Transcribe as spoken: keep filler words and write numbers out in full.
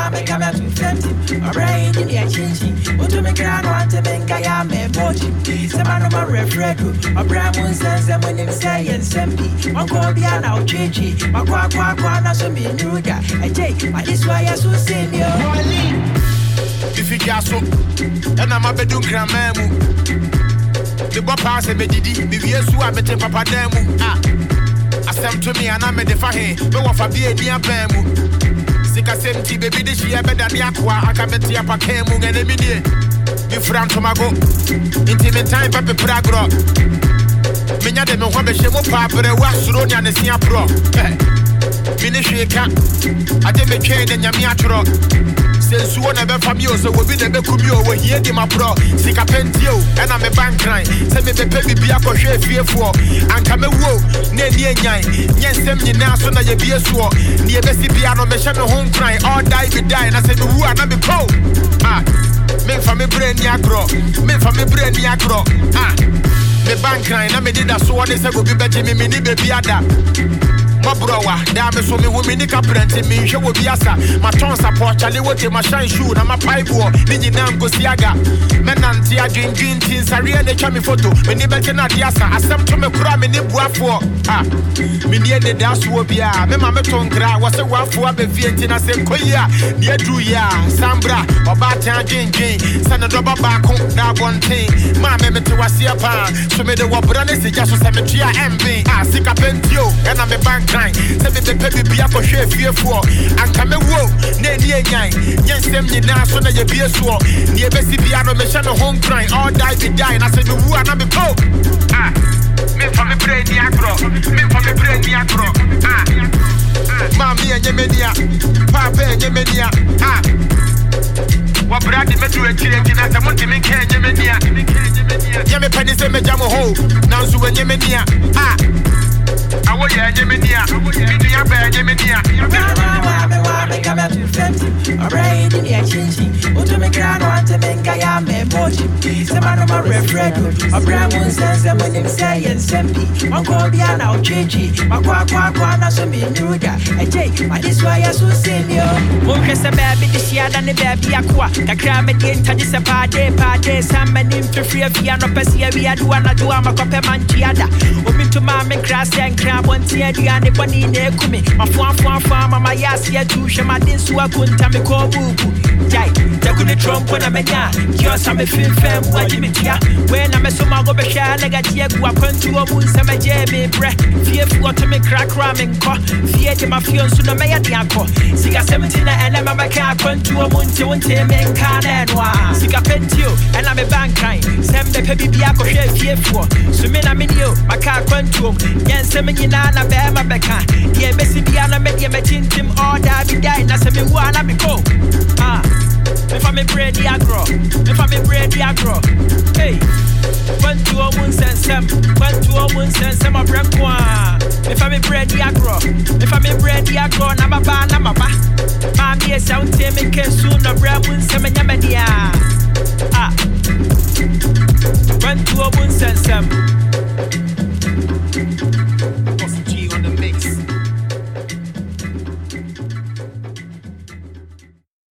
me come out to fifty. Alright, in the change. What to make a want to make I am a poaching. Some of my refrigerator. A brand one says that when they say and send me. My Corbian out chichi. My quack quack quack, so me nuda. I take my this way as we sing you. If you just so, and I'm a bedroom grandmamu. The bopas and Medidi, be yes, who I met in Papa Demu. Ah, I sent to me and I made the fire, but what for be a dear Bamu. Sika seventy, baby, this year better than Aqua, I can bet you up a camu and a minute. Be from Tomago, intimate time, Papa Pragro. Menya de me want to shame up, but I was thrown and a Sia Pro. Minishika, I didn't change in Yamiatro. Since one of the family so will be the Becumio when he had my pro, Sika Pentio, and I'm a bank crying. Send me the baby be a crochet fear for, and come a woe, near near nine. Yes, send me now so that you be a swore. Near Bessie piano, me shame home crying, all die be dying. I said, who are not be pro? Ah, men for me brain yakro, men for me brain yakro. Ah, me bank crying, I made it a sword, they said, will be better me, me, baby, ada. My browa, damn so me women nika print me show be asa. My tongue support Charlie what my shine shoe na my pipe war. Nini nam go siaga. Men anti a dream dream things I really chami photo. Me ni better na diasa. Asem to me kura me ni bua for. Ah, me ni de das wo bia. Me ma me ton kra was a wa for be fienti na se koya. Ni edru ya Sambra oba tan dream dream. Sana do baba ko na one thing. Ma me me to wasia pa. So me de wo brane se jaso se me tria M B. Ah, sika pentio and I'm a bank. Say me the baby be a for share fear for and come a woe, nay near nine. Yes, them ye now so that you be a swore. Near Bessie piano, me shine home crying, all die be dying. I said, me who are not be po. Ah, me from me brain yakro, me from me brain yakro. Ah, Mammy and Yemenia, Papa and Yemenia. Ah, what brady me to a chicken as I want to make Yemenia. Yemi penny say me jam a hole, now so when Yemenia. Ah. I want you, Yeminia. You are bad, Yeminia. Me come out to fifty. Alright, in the change. What to make a want to make I am a poaching. Some of my refrigerator. A brand one says that when they say and send me. My Corbian out chichi. My quack quack quack, so me nuda. I take my this way as we sing you. Won't a baby this year than the baby aqua. The cram again to this a party, party. Some men in to free of Yano Pessia. We are doing a do a copper manchiada. Women to mom and crass and crab one tear the anybody in there come. My farm farm farm, my yas here too. My dins who are good time call boo boo. Jai, take on the trump when I'm a ya. Yours I'm a film fam, what you mean ya? When I'm a summer go be share like a tia go up to a moon, some a jabby breath. Fear for to me crack ramming co. Fear to my fiance no may at the uncle. Sika seventeen and I'm a car to a moon to one team and can and one. Sika pentio and I'm a bank kind. Send the baby biaco share fear for. So me I'm in you, my car to him. Yan semin na bear my becca. Yeah, Bessie Biana made you met him all that be dying. I said me wanna be go. Ah, if I'm a bread agro, if I'm a bread agro. Hey, one to a moon sense some, one to a moon sense some of Ramqua. If I'm a bread agro, if I'm a bread agro, I'm a ban, I'm a ba. Mammy, a sound team and can soon a brown moon some and yamadia. Ah.